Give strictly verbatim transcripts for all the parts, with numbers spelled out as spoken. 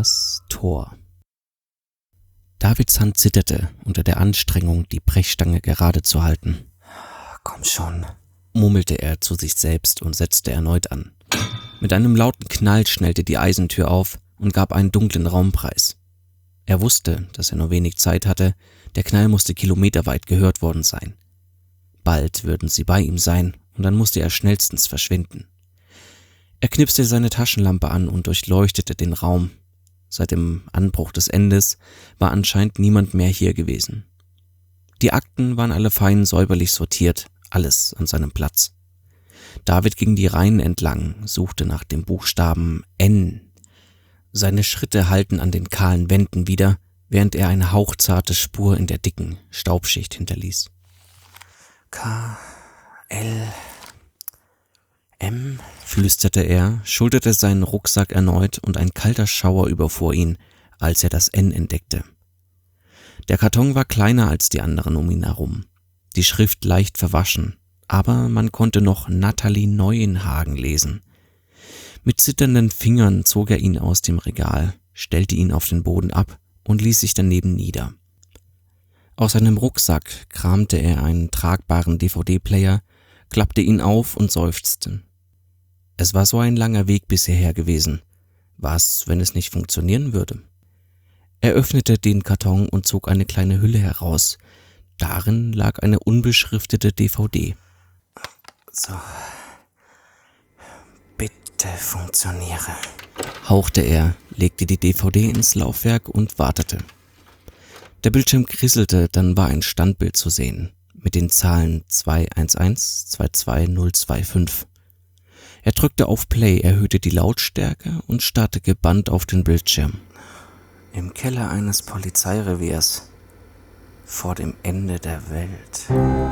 Das Tor. Davids Hand zitterte unter der Anstrengung, die Brechstange gerade zu halten. »Komm schon«, murmelte er zu sich selbst und setzte erneut an. Mit einem lauten Knall schnellte die Eisentür auf und gab einen dunklen Raum preis. Er wusste, dass er nur wenig Zeit hatte, der Knall musste kilometerweit gehört worden sein. Bald würden sie bei ihm sein und dann musste er schnellstens verschwinden. Er knipste seine Taschenlampe an und durchleuchtete den Raum. Seit dem Anbruch des Endes war anscheinend niemand mehr hier gewesen. Die Akten waren alle fein säuberlich sortiert, alles an seinem Platz. David ging die Reihen entlang, suchte nach dem Buchstaben N. Seine Schritte hallten an den kahlen Wänden wieder, während er eine hauchzarte Spur in der dicken Staubschicht hinterließ. K, L, M, flüsterte er, schulterte seinen Rucksack erneut und ein kalter Schauer überfuhr ihn, als er das N entdeckte. Der Karton war kleiner als die anderen um ihn herum, die Schrift leicht verwaschen, aber man konnte noch Nathalie Neuenhagen lesen. Mit zitternden Fingern zog er ihn aus dem Regal, stellte ihn auf den Boden ab und ließ sich daneben nieder. Aus seinem Rucksack kramte er einen tragbaren D V D-Player, klappte ihn auf und seufzte. Es war so ein langer Weg bis hierher gewesen. Was, wenn es nicht funktionieren würde? Er öffnete den Karton und zog eine kleine Hülle heraus. Darin lag eine unbeschriftete D V D. So, bitte funktioniere, hauchte er, legte die D V D ins Laufwerk und wartete. Der Bildschirm krisselte, dann war ein Standbild zu sehen, mit den Zahlen zwei eins eins zwei zwei null zwei fünf. Er drückte auf Play, erhöhte die Lautstärke und starrte gebannt auf den Bildschirm. Im Keller eines Polizeireviers, vor dem Ende der Welt.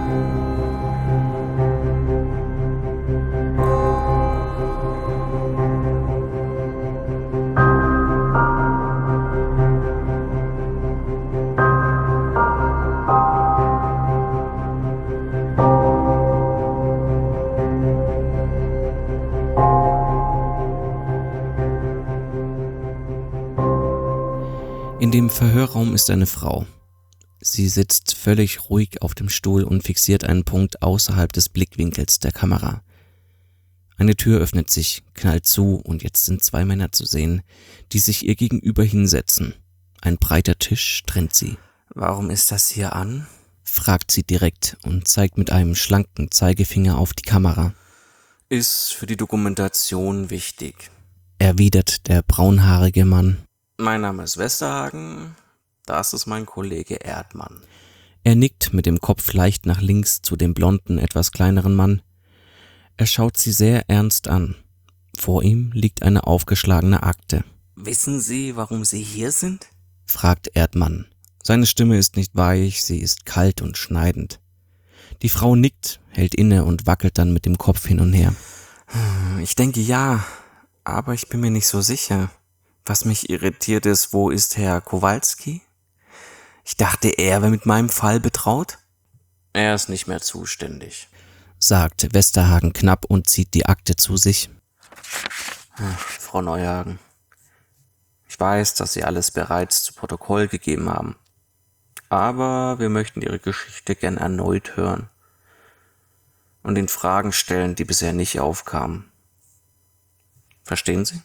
In dem Verhörraum ist eine Frau. Sie sitzt völlig ruhig auf dem Stuhl und fixiert einen Punkt außerhalb des Blickwinkels der Kamera. Eine Tür öffnet sich, knallt zu und jetzt sind zwei Männer zu sehen, die sich ihr gegenüber hinsetzen. Ein breiter Tisch trennt sie. »Warum ist das hier an?« fragt sie direkt und zeigt mit einem schlanken Zeigefinger auf die Kamera. »Ist für die Dokumentation wichtig«, erwidert der braunhaarige Mann. »Mein Name ist Westerhagen, das ist mein Kollege Erdmann.« Er nickt mit dem Kopf leicht nach links zu dem blonden, etwas kleineren Mann. Er schaut sie sehr ernst an. Vor ihm liegt eine aufgeschlagene Akte. »Wissen Sie, warum Sie hier sind?« fragt Erdmann. Seine Stimme ist nicht weich, sie ist kalt und schneidend. Die Frau nickt, hält inne und wackelt dann mit dem Kopf hin und her. »Ich denke ja, aber ich bin mir nicht so sicher. Was mich irritiert ist, wo ist Herr Kowalski? Ich dachte, er wäre mit meinem Fall betraut.« »Er ist nicht mehr zuständig«, sagt Westerhagen knapp und zieht die Akte zu sich. »Frau Neuhagen, ich weiß, dass Sie alles bereits zu Protokoll gegeben haben, aber wir möchten Ihre Geschichte gern erneut hören und Ihnen Fragen stellen, die bisher nicht aufkamen. Verstehen Sie?«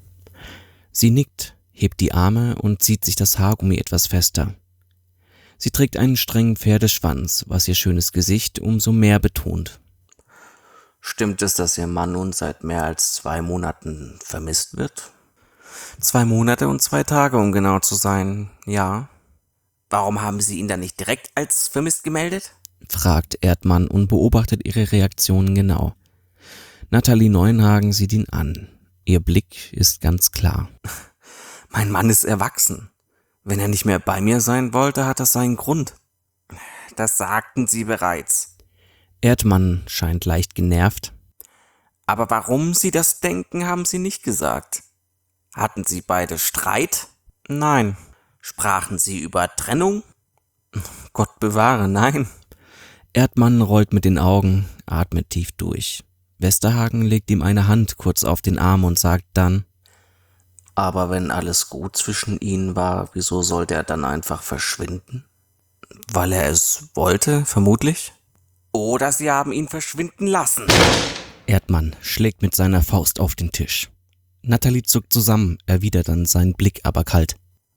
Sie nickt, hebt die Arme und zieht sich das Haargummi etwas fester. Sie trägt einen strengen Pferdeschwanz, was ihr schönes Gesicht umso mehr betont. »Stimmt es, dass Ihr Mann nun seit mehr als zwei Monaten vermisst wird?« »Zwei Monate und zwei Tage, um genau zu sein, ja.« »Warum haben Sie ihn dann nicht direkt als vermisst gemeldet?« fragt Erdmann und beobachtet ihre Reaktionen genau. Nathalie Neuenhagen sieht ihn an. Ihr Blick ist ganz klar. »Mein Mann ist erwachsen. Wenn er nicht mehr bei mir sein wollte, hat das seinen Grund.« »Das sagten Sie bereits.« Erdmann scheint leicht genervt. »Aber warum Sie das denken, haben Sie nicht gesagt. Hatten Sie beide Streit?« »Nein.« »Sprachen Sie über Trennung?« »Gott bewahre, nein.« Erdmann rollt mit den Augen, atmet tief durch. Westerhagen legt ihm eine Hand kurz auf den Arm und sagt dann: Aber wenn alles gut zwischen ihnen war, wieso sollte er dann einfach verschwinden? Weil er es wollte, vermutlich? Oder sie haben ihn verschwinden lassen. Erdmann schlägt mit seiner Faust auf den Tisch. Natalie zuckt zusammen, erwidert dann seinen Blick aber kalt.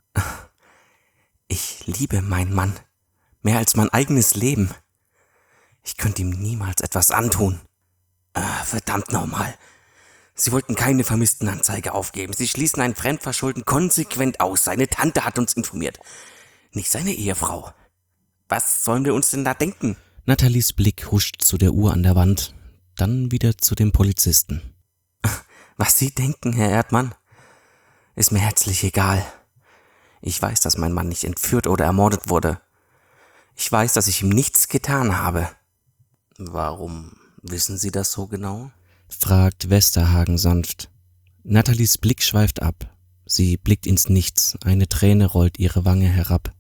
Ich liebe meinen Mann. Mehr als mein eigenes Leben. Ich könnte ihm niemals etwas antun. Ah, verdammt nochmal. Sie wollten keine Vermisstenanzeige aufgeben. Sie schließen ein Fremdverschulden konsequent aus. Seine Tante hat uns informiert. Nicht seine Ehefrau. Was sollen wir uns denn da denken? Nathalies Blick huscht zu der Uhr an der Wand, dann wieder zu dem Polizisten. Was Sie denken, Herr Erdmann, ist mir herzlich egal. Ich weiß, dass mein Mann nicht entführt oder ermordet wurde. Ich weiß, dass ich ihm nichts getan habe. Warum wissen Sie das so genau? Fragt Westerhagen sanft. Nathalies Blick schweift ab. Sie blickt ins Nichts. Eine Träne rollt ihre Wange herab.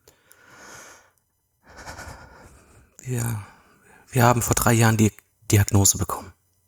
Wir, wir haben vor drei Jahren die Diagnose bekommen.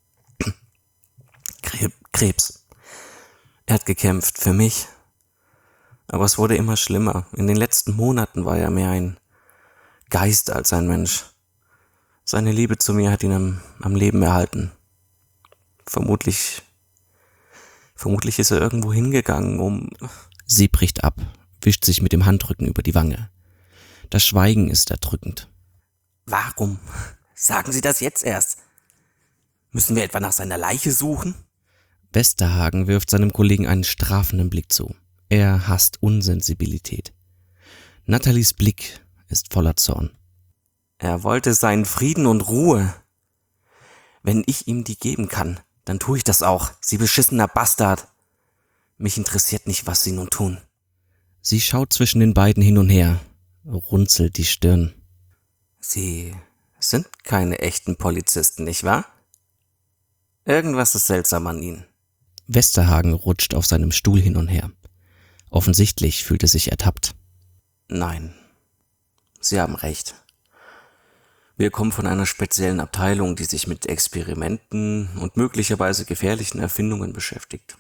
Krebs. Er hat gekämpft für mich. Aber es wurde immer schlimmer. In den letzten Monaten war er mehr ein Geist als ein Mensch. Seine Liebe zu mir hat ihn am, am Leben erhalten. Vermutlich, vermutlich ist er irgendwo hingegangen, um... Sie bricht ab, wischt sich mit dem Handrücken über die Wange. Das Schweigen ist erdrückend. Warum? Sagen Sie das jetzt erst? Müssen wir etwa nach seiner Leiche suchen? Westerhagen wirft seinem Kollegen einen strafenden Blick zu. Er hasst Unsensibilität. Nathalies Blick ist voller Zorn. Er wollte seinen Frieden und Ruhe. Wenn ich ihm die geben kann, dann tue ich das auch, Sie beschissener Bastard. Mich interessiert nicht, was Sie nun tun. Sie schaut zwischen den beiden hin und her, runzelt die Stirn. Sie sind keine echten Polizisten, nicht wahr? Irgendwas ist seltsam an Ihnen. Westerhagen rutscht auf seinem Stuhl hin und her. Offensichtlich fühlt er sich ertappt. Nein, Sie haben recht. Wir kommen von einer speziellen Abteilung, die sich mit Experimenten und möglicherweise gefährlichen Erfindungen beschäftigt.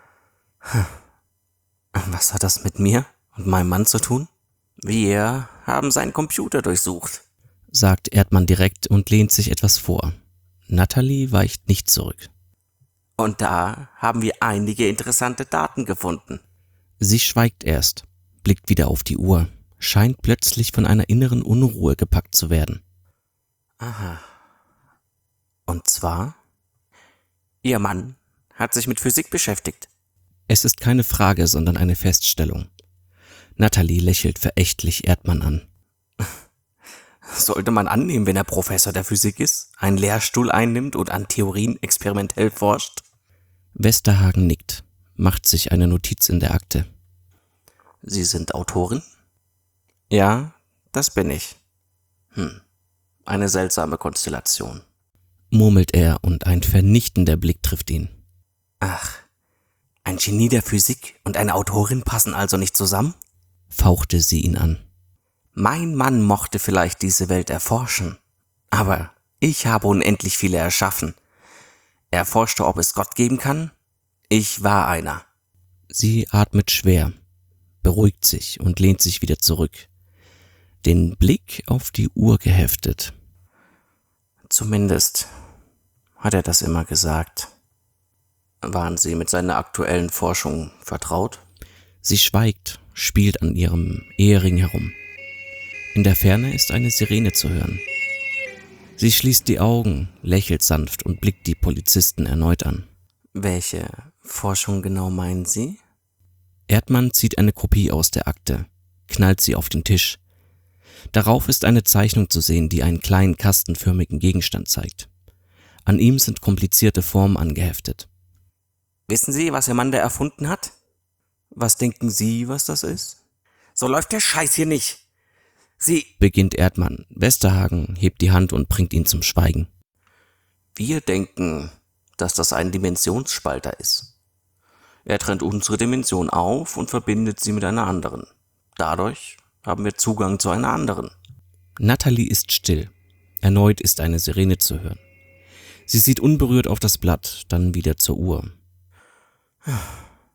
Was hat das mit mir und meinem Mann zu tun? Wir haben seinen Computer durchsucht, sagt Erdmann direkt und lehnt sich etwas vor. Natalie weicht nicht zurück. Und da haben wir einige interessante Daten gefunden. Sie schweigt erst, blickt wieder auf die Uhr, scheint plötzlich von einer inneren Unruhe gepackt zu werden. Aha. Und zwar? Ihr Mann hat sich mit Physik beschäftigt. Es ist keine Frage, sondern eine Feststellung. Natalie lächelt verächtlich Erdmann an. Sollte man annehmen, wenn er Professor der Physik ist, einen Lehrstuhl einnimmt und an Theorien experimentell forscht? Westerhagen nickt, macht sich eine Notiz in der Akte. Sie sind Autorin? Ja, das bin ich. Hm, eine seltsame Konstellation. Murmelt er und ein vernichtender Blick trifft ihn. Ach, ein Genie der Physik und eine Autorin passen also nicht zusammen? Fauchte sie ihn an. Mein Mann mochte vielleicht diese Welt erforschen, aber ich habe unendlich viele erschaffen. Er forschte, ob es Gott geben kann. Ich war einer. Sie atmet schwer, beruhigt sich und lehnt sich wieder zurück. Den Blick auf die Uhr geheftet. Zumindest hat er das immer gesagt. Waren Sie mit seiner aktuellen Forschung vertraut? Sie schweigt, spielt an ihrem Ehering herum. In der Ferne ist eine Sirene zu hören. Sie schließt die Augen, lächelt sanft und blickt die Polizisten erneut an. Welche Forschung genau meinen Sie? Erdmann zieht eine Kopie aus der Akte, knallt sie auf den Tisch. Darauf ist eine Zeichnung zu sehen, die einen kleinen kastenförmigen Gegenstand zeigt. An ihm sind komplizierte Formen angeheftet. Wissen Sie, was Ihr Mann da erfunden hat? Was denken Sie, was das ist? So läuft der Scheiß hier nicht. Sie... beginnt Erdmann. Westerhagen hebt die Hand und bringt ihn zum Schweigen. Wir denken, dass das ein Dimensionsspalter ist. Er trennt unsere Dimension auf und verbindet sie mit einer anderen. Dadurch haben wir Zugang zu einer anderen. Natalie ist still. Erneut ist eine Sirene zu hören. Sie sieht unberührt auf das Blatt, dann wieder zur Uhr.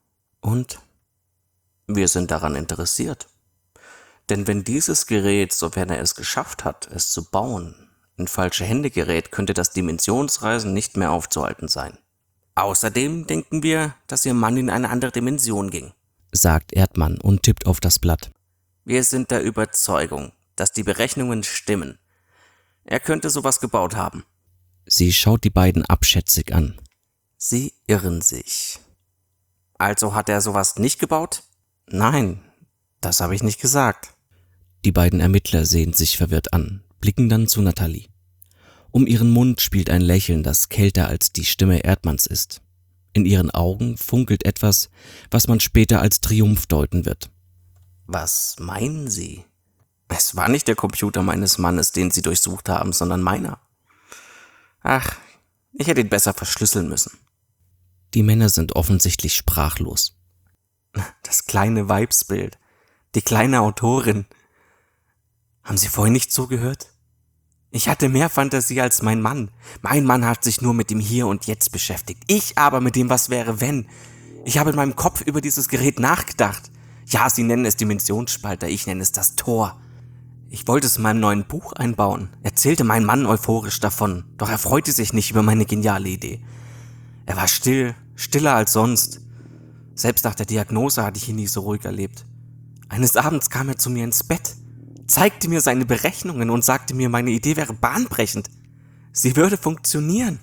Und wir sind daran interessiert. Denn wenn dieses Gerät, sofern er es geschafft hat, es zu bauen, in falsche Hände gerät, könnte das Dimensionsreisen nicht mehr aufzuhalten sein. Außerdem denken wir, dass Ihr Mann in eine andere Dimension ging, sagt Erdmann und tippt auf das Blatt. Wir sind der Überzeugung, dass die Berechnungen stimmen. Er könnte sowas gebaut haben. Sie schaut die beiden abschätzig an. Sie irren sich. Also hat er sowas nicht gebaut? Nein, das habe ich nicht gesagt. Die beiden Ermittler sehen sich verwirrt an, blicken dann zu Natalie. Um ihren Mund spielt ein Lächeln, das kälter als die Stimme Erdmanns ist. In ihren Augen funkelt etwas, was man später als Triumph deuten wird. Was meinen Sie? Es war nicht der Computer meines Mannes, den Sie durchsucht haben, sondern meiner. Ach, ich hätte ihn besser verschlüsseln müssen. Die Männer sind offensichtlich sprachlos. Das kleine Weibsbild, die kleine Autorin. Haben Sie vorhin nicht zugehört? Ich hatte mehr Fantasie als mein Mann. Mein Mann hat sich nur mit dem Hier und Jetzt beschäftigt. Ich aber mit dem Was wäre wenn. Ich habe in meinem Kopf über dieses Gerät nachgedacht. Ja, Sie nennen es Dimensionsspalter, ich nenne es das Tor. Ich wollte es in meinem neuen Buch einbauen, erzählte mein Mann euphorisch davon, doch er freute sich nicht über meine geniale Idee. Er war still, stiller als sonst. Selbst nach der Diagnose hatte ich ihn nie so ruhig erlebt. Eines Abends kam er zu mir ins Bett, zeigte mir seine Berechnungen und sagte mir, meine Idee wäre bahnbrechend. Sie würde funktionieren.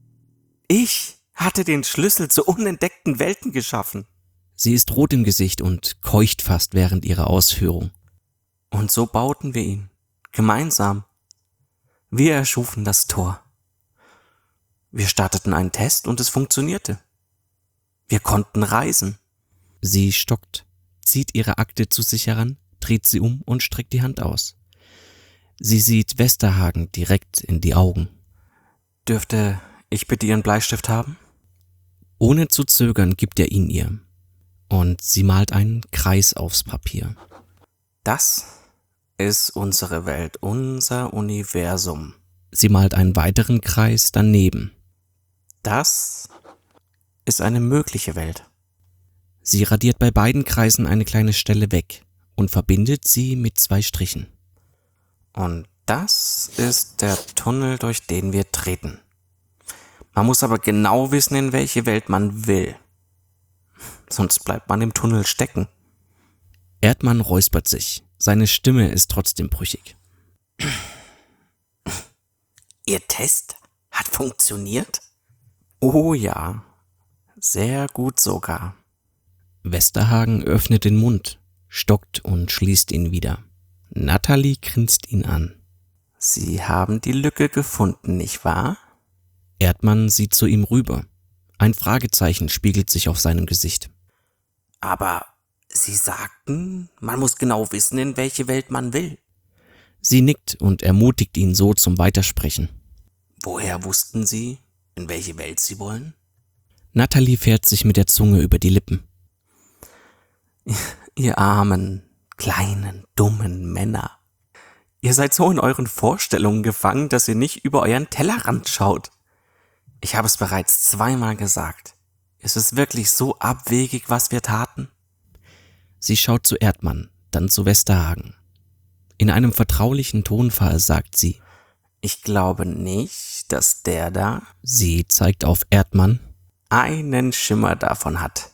Ich hatte den Schlüssel zu unentdeckten Welten geschaffen. Sie ist rot im Gesicht und keucht fast während ihrer Ausführung. Und so bauten wir ihn, gemeinsam. Wir erschufen das Tor. Wir starteten einen Test und es funktionierte. Wir konnten reisen. Sie stockt, zieht ihre Akte zu sich heran, dreht sie um und streckt die Hand aus. Sie sieht Westerhagen direkt in die Augen. Dürfte ich bitte Ihren Bleistift haben? Ohne zu zögern gibt er ihn ihr. Und sie malt einen Kreis aufs Papier. Das ist unsere Welt, unser Universum. Sie malt einen weiteren Kreis daneben. Das ist eine mögliche Welt. Sie radiert bei beiden Kreisen eine kleine Stelle weg und verbindet sie mit zwei Strichen. Und das ist der Tunnel, durch den wir treten. Man muss aber genau wissen, in welche Welt man will. Sonst bleibt man im Tunnel stecken. Erdmann räuspert sich. Seine Stimme ist trotzdem brüchig. Ihr Test hat funktioniert? Oh ja, sehr gut sogar. Westerhagen öffnet den Mund, stockt und schließt ihn wieder. Natalie grinst ihn an. Sie haben die Lücke gefunden, nicht wahr? Erdmann sieht zu ihm rüber. Ein Fragezeichen spiegelt sich auf seinem Gesicht. Aber Sie sagten, man muss genau wissen, in welche Welt man will. Sie nickt und ermutigt ihn so zum Weitersprechen. Woher wussten Sie, in welche Welt Sie wollen? Natalie fährt sich mit der Zunge über die Lippen. Ihr armen, kleinen, dummen Männer. Ihr seid so in euren Vorstellungen gefangen, dass ihr nicht über euren Tellerrand schaut. Ich habe es bereits zweimal gesagt. Ist es wirklich so abwegig, was wir taten? Sie schaut zu Erdmann, dann zu Westerhagen. In einem vertraulichen Tonfall sagt sie: Ich glaube nicht, dass der da, sie zeigt auf Erdmann, einen Schimmer davon hat.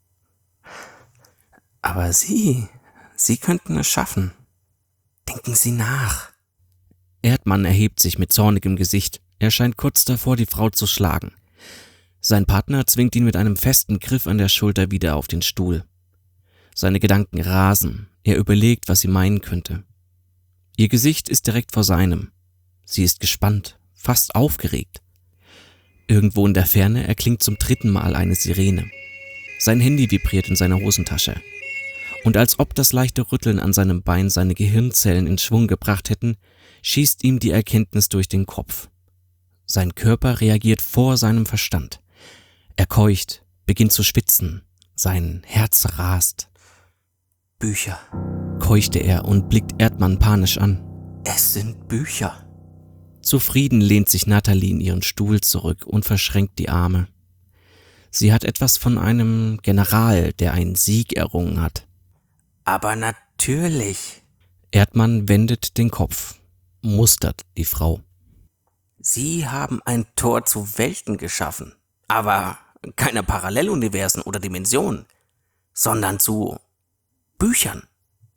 Aber Sie, Sie könnten es schaffen. Denken Sie nach. Erdmann erhebt sich mit zornigem Gesicht. Er scheint kurz davor, die Frau zu schlagen. Sein Partner zwingt ihn mit einem festen Griff an der Schulter wieder auf den Stuhl. Seine Gedanken rasen. Er überlegt, was sie meinen könnte. Ihr Gesicht ist direkt vor seinem. Sie ist gespannt, fast aufgeregt. Irgendwo in der Ferne erklingt zum dritten Mal eine Sirene. Sein Handy vibriert in seiner Hosentasche. Und als ob das leichte Rütteln an seinem Bein seine Gehirnzellen in Schwung gebracht hätten, schießt ihm die Erkenntnis durch den Kopf. Sein Körper reagiert vor seinem Verstand. Er keucht, beginnt zu schwitzen. Sein Herz rast. Bücher, keuchte er und blickt Erdmann panisch an. Es sind Bücher. Zufrieden lehnt sich Natalie in ihren Stuhl zurück und verschränkt die Arme. Sie hat etwas von einem General, der einen Sieg errungen hat. Aber natürlich. Erdmann wendet den Kopf, mustert die Frau. Sie haben ein Tor zu Welten geschaffen, aber keine Paralleluniversen oder Dimensionen, sondern zu Büchern.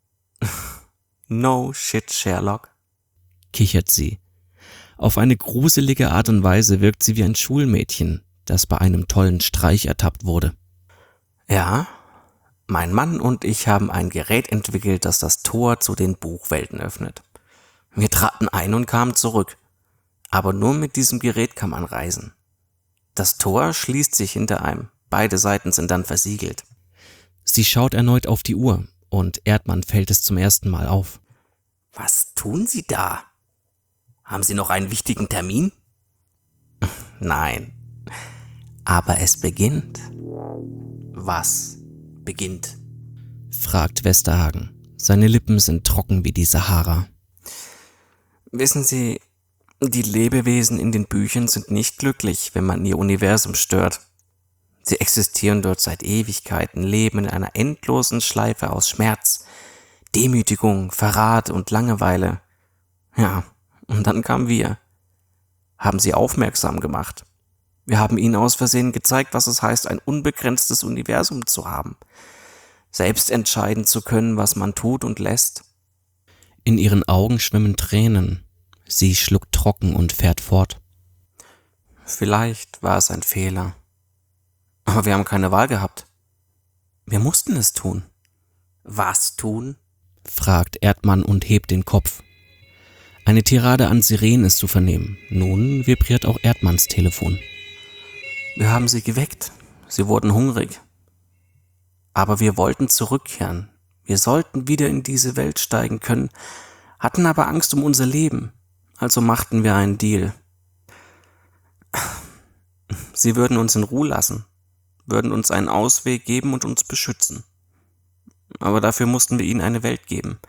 No shit, Sherlock, kichert sie. Auf eine gruselige Art und Weise wirkt sie wie ein Schulmädchen, das bei einem tollen Streich ertappt wurde. Ja, mein Mann und ich haben ein Gerät entwickelt, das das Tor zu den Buchwelten öffnet. Wir traten ein und kamen zurück. Aber nur mit diesem Gerät kann man reisen. Das Tor schließt sich hinter einem. Beide Seiten sind dann versiegelt. Sie schaut erneut auf die Uhr und Erdmann fällt es zum ersten Mal auf. Was tun Sie da? Haben Sie noch einen wichtigen Termin? Nein. Aber es beginnt. Was beginnt? Fragt Westerhagen. Seine Lippen sind trocken wie die Sahara. Wissen Sie, die Lebewesen in den Büchern sind nicht glücklich, wenn man ihr Universum stört. Sie existieren dort seit Ewigkeiten, leben in einer endlosen Schleife aus Schmerz, Demütigung, Verrat und Langeweile. Ja, und dann kamen wir, haben sie aufmerksam gemacht. Wir haben ihnen aus Versehen gezeigt, was es heißt, ein unbegrenztes Universum zu haben, selbst entscheiden zu können, was man tut und lässt. In ihren Augen schwimmen Tränen. Sie schluckt trocken und fährt fort. Vielleicht war es ein Fehler. Aber wir haben keine Wahl gehabt. Wir mussten es tun. Was tun? Fragt Erdmann und hebt den Kopf. Eine Tirade an Sirenen ist zu vernehmen. Nun vibriert auch Erdmanns Telefon. Wir haben sie geweckt. Sie wurden hungrig. Aber wir wollten zurückkehren. Wir sollten wieder in diese Welt steigen können, hatten aber Angst um unser Leben. Also machten wir einen Deal. Sie würden uns in Ruhe lassen, würden uns einen Ausweg geben und uns beschützen. Aber dafür mussten wir ihnen eine Welt geben.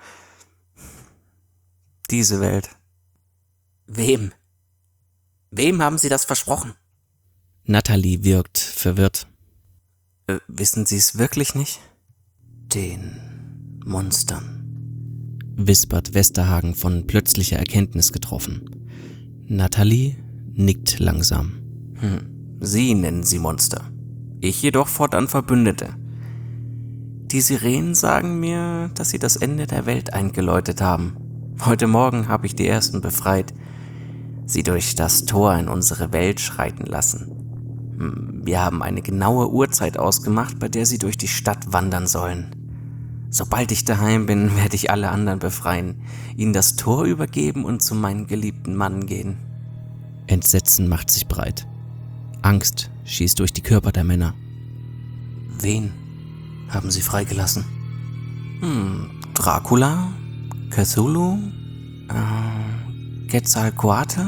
Diese Welt. Wem? Wem haben Sie das versprochen? Natalie wirkt verwirrt. Äh, wissen Sie es wirklich nicht? Den Monstern. Wispert Westerhagen von plötzlicher Erkenntnis getroffen. Natalie nickt langsam. Hm. Sie nennen sie Monster. Ich jedoch fortan Verbündete. Die Sirenen sagen mir, dass sie das Ende der Welt eingeläutet haben. Heute Morgen habe ich die ersten befreit, sie durch das Tor in unsere Welt schreiten lassen. Hm. Wir haben eine genaue Uhrzeit ausgemacht, bei der sie durch die Stadt wandern sollen. Sobald ich daheim bin, werde ich alle anderen befreien, ihnen das Tor übergeben und zu meinem geliebten Mann gehen. Entsetzen macht sich breit. Angst schießt durch die Körper der Männer. Wen haben sie freigelassen? Hm, Dracula? Cthulhu? Äh, Quetzalcoatl?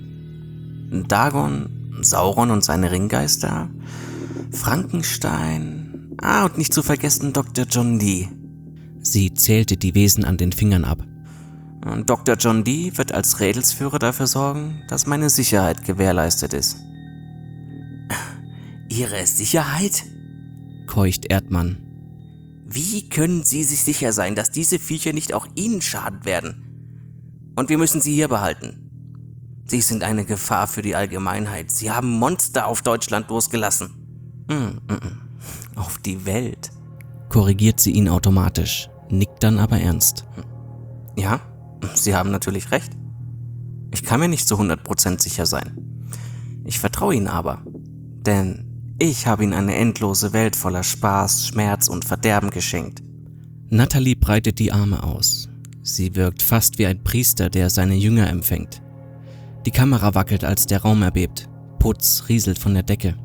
Dagon? Sauron und seine Ringgeister? Frankenstein? Ah, und nicht zu vergessen Doktor John Dee. Sie zählte die Wesen an den Fingern ab. Doktor John Dee wird als Rädelsführer dafür sorgen, dass meine Sicherheit gewährleistet ist. Ihre Sicherheit? Keucht Erdmann. Wie können Sie sich sicher sein, dass diese Viecher nicht auch Ihnen schaden werden? Und wir müssen sie hier behalten. Sie sind eine Gefahr für die Allgemeinheit. Sie haben Monster auf Deutschland losgelassen. Mm, mm, mm. Auf die Welt. Korrigiert sie ihn automatisch, nickt dann aber ernst. Ja, Sie haben natürlich recht. Ich kann mir nicht zu hundert Prozent sicher sein. Ich vertraue Ihnen aber, denn ich habe Ihnen eine endlose Welt voller Spaß, Schmerz und Verderben geschenkt. Natalie breitet die Arme aus. Sie wirkt fast wie ein Priester, der seine Jünger empfängt. Die Kamera wackelt, als der Raum erbebt. Putz rieselt von der Decke.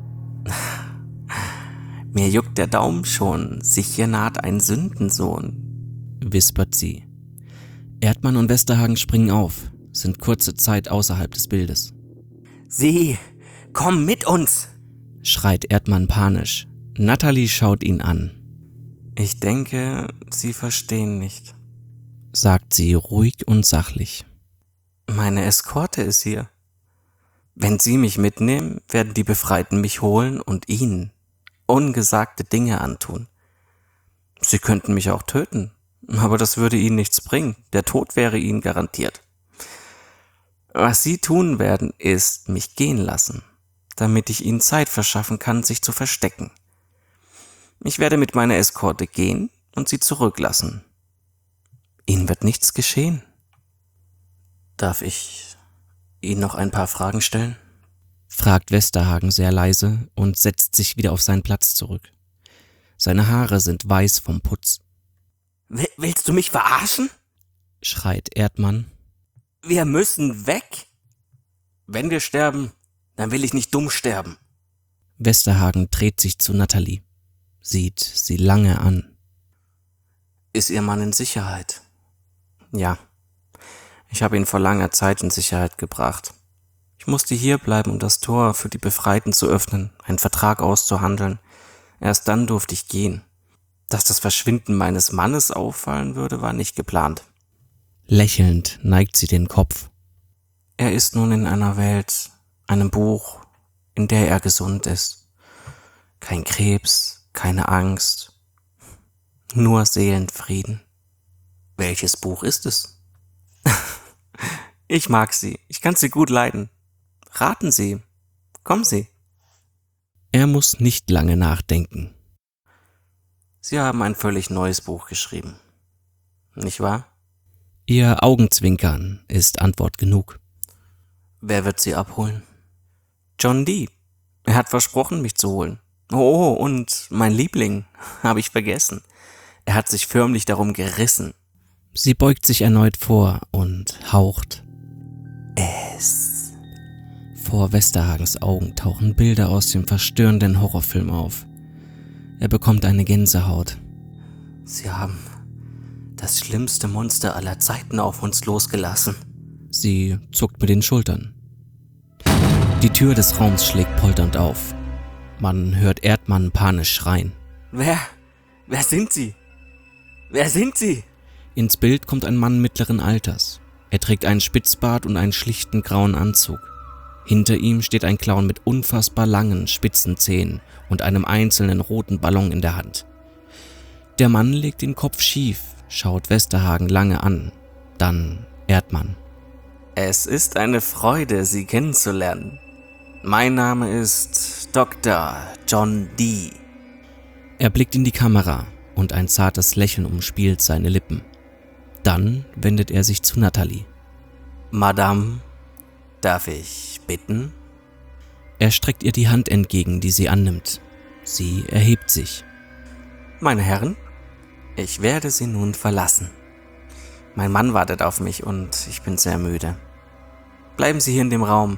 Mir juckt der Daumen schon, sicher naht ein Sündensohn, wispert sie. Erdmann und Westerhagen springen auf, sind kurze Zeit außerhalb des Bildes. Sie, komm mit uns, schreit Erdmann panisch. Natalie schaut ihn an. Ich denke, Sie verstehen nicht, sagt sie ruhig und sachlich. Meine Eskorte ist hier. Wenn Sie mich mitnehmen, werden die Befreiten mich holen und Ihnen ungesagte Dinge antun. Sie könnten mich auch töten, aber das würde ihnen nichts bringen. Der Tod wäre ihnen garantiert. Was sie tun werden, ist mich gehen lassen, damit ich ihnen Zeit verschaffen kann, sich zu verstecken. Ich werde mit meiner Eskorte gehen und sie zurücklassen. Ihnen wird nichts geschehen. Darf ich Ihnen noch ein paar Fragen stellen? Fragt Westerhagen sehr leise und setzt sich wieder auf seinen Platz zurück. Seine Haare sind weiß vom Putz. Willst du mich verarschen? Schreit Erdmann. Wir müssen weg. Wenn wir sterben, dann will ich nicht dumm sterben. Westerhagen dreht sich zu Natalie, sieht sie lange an. Ist Ihr Mann in Sicherheit? Ja, ich habe ihn vor langer Zeit in Sicherheit gebracht. Ich musste hier bleiben, um das Tor für die Befreiten zu öffnen, einen Vertrag auszuhandeln. Erst dann durfte ich gehen. Dass das Verschwinden meines Mannes auffallen würde, war nicht geplant. Lächelnd neigt sie den Kopf. Er ist nun in einer Welt, einem Buch, in der er gesund ist. Kein Krebs, keine Angst, nur Seelenfrieden. Welches Buch ist es? Ich mag Sie, ich kann Sie gut leiden. Raten Sie, kommen Sie. Er muss nicht lange nachdenken. Sie haben ein völlig neues Buch geschrieben, nicht wahr? Ihr Augenzwinkern ist Antwort genug. Wer wird Sie abholen? John Dee. Er hat versprochen, mich zu holen. Oh, und mein Liebling, habe ich vergessen. Er hat sich förmlich darum gerissen. Sie beugt sich erneut vor und haucht. Es. Vor Westerhagens Augen tauchen Bilder aus dem verstörenden Horrorfilm auf. Er bekommt eine Gänsehaut. Sie haben das schlimmste Monster aller Zeiten auf uns losgelassen. Sie zuckt mit den Schultern. Die Tür des Raums schlägt polternd auf. Man hört Erdmann panisch schreien. Wer? Wer sind Sie? Wer sind Sie? Ins Bild kommt ein Mann mittleren Alters. Er trägt einen Spitzbart und einen schlichten grauen Anzug. Hinter ihm steht ein Clown mit unfassbar langen, spitzen Zähnen und einem einzelnen roten Ballon in der Hand. Der Mann legt den Kopf schief, schaut Westerhagen lange an, dann Erdmann. Es ist eine Freude, Sie kennenzulernen. Mein Name ist Doktor John Dee. Er blickt in die Kamera und ein zartes Lächeln umspielt seine Lippen. Dann wendet er sich zu Natalie. Madame, darf ich bitten? Er streckt ihr die Hand entgegen, die sie annimmt. Sie erhebt sich. Meine Herren, ich werde Sie nun verlassen. Mein Mann wartet auf mich und ich bin sehr müde. Bleiben Sie hier in dem Raum.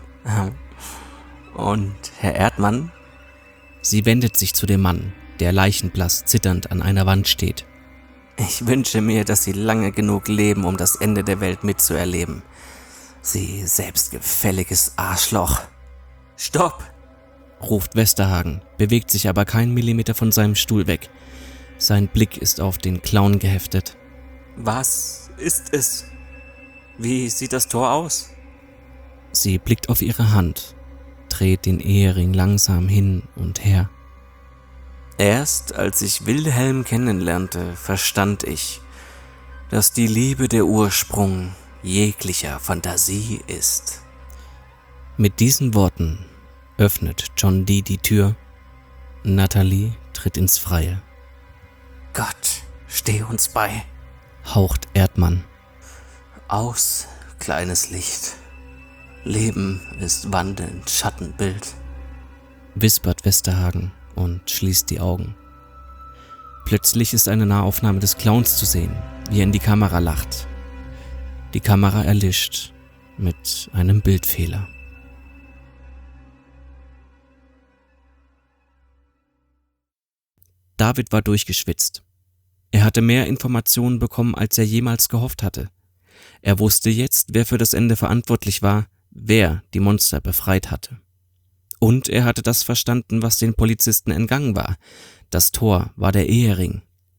Und Herr Erdmann? Sie wendet sich zu dem Mann, der leichenblass zitternd an einer Wand steht. Ich wünsche mir, dass Sie lange genug leben, um das Ende der Welt mitzuerleben. Sie selbstgefälliges Arschloch. Stopp! Ruft Westerhagen, bewegt sich aber keinen Millimeter von seinem Stuhl weg. Sein Blick ist auf den Clown geheftet. Was ist es? Wie sieht das Tor aus? Sie blickt auf ihre Hand, dreht den Ehering langsam hin und her. Erst als ich Wilhelm kennenlernte, verstand ich, dass die Liebe der Ursprung jeglicher Fantasie ist. Mit diesen Worten öffnet John Dee die Tür. Natalie tritt ins Freie. Gott, steh uns bei. Haucht Erdmann. Aus, kleines Licht. Leben ist wandelnd Schattenbild. Wispert Westerhagen und schließt die Augen. Plötzlich ist eine Nahaufnahme des Clowns zu sehen, wie er in die Kamera lacht. Die Kamera erlischt mit einem Bildfehler. David war durchgeschwitzt. Er hatte mehr Informationen bekommen, als er jemals gehofft hatte. Er wusste jetzt, wer für das Ende verantwortlich war, wer die Monster befreit hatte. Und er hatte das verstanden, was den Polizisten entgangen war. Das Tor war der Ehering.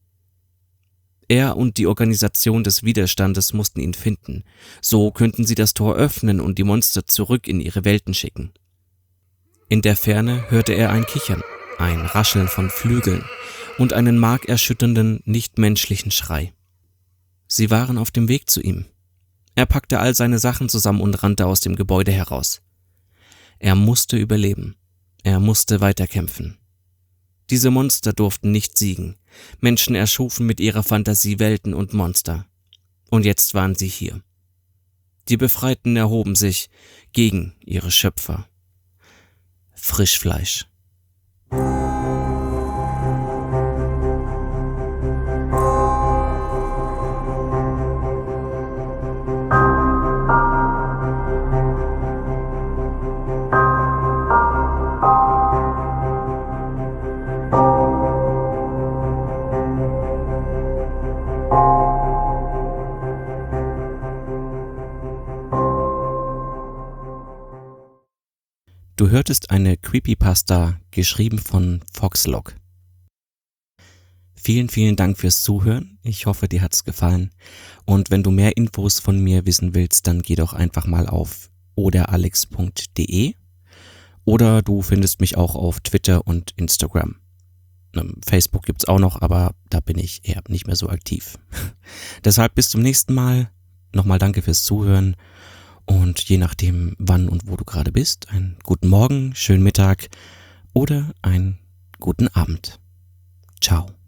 Er und die Organisation des Widerstandes mussten ihn finden. So könnten sie das Tor öffnen und die Monster zurück in ihre Welten schicken. In der Ferne hörte er ein Kichern. ein Rascheln von Flügeln und einen markerschütternden, nichtmenschlichen Schrei. Sie waren auf dem Weg zu ihm. Er packte all seine Sachen zusammen und rannte aus dem Gebäude heraus. Er musste überleben. Er musste weiterkämpfen. Diese Monster durften nicht siegen. Menschen erschufen mit ihrer Fantasie Welten und Monster. Und jetzt waren sie hier. Die Befreiten erhoben sich gegen ihre Schöpfer. Frischfleisch. Du hörtest eine Creepypasta, geschrieben von Foxlog. Vielen, vielen Dank fürs Zuhören. Ich hoffe, dir hat's gefallen. Und wenn du mehr Infos von mir wissen willst, dann geh doch einfach mal auf oderalex punkt de oder du findest mich auch auf Twitter und Instagram. Facebook gibt's auch noch, aber da bin ich eher nicht mehr so aktiv. Deshalb bis zum nächsten Mal. Nochmal danke fürs Zuhören. Und je nachdem, wann und wo du gerade bist, einen guten Morgen, schönen Mittag oder einen guten Abend. Ciao.